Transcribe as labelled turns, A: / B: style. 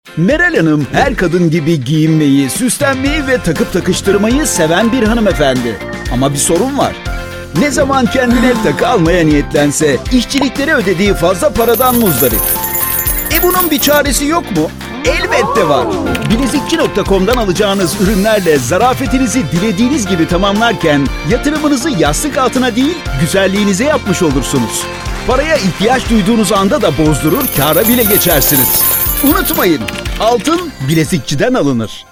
A: Meral Hanım her kadın gibi giyinmeyi, süslenmeyi ve takıp takıştırmayı seven bir hanımefendi. Ama bir sorun var. Ne zaman kendine takı almaya niyetlense işçiliklere ödediği fazla paradan muzdarip. Bunun bir çaresi yok mu? Elbette var. Bilezikçi.com'dan alacağınız ürünlerle zarafetinizi dilediğiniz gibi tamamlarken yatırımınızı yastık altına değil, güzelliğinize yapmış olursunuz. Paraya ihtiyaç duyduğunuz anda da bozdurur, kâra bile geçersiniz. Unutmayın, altın bilezikçiden alınır.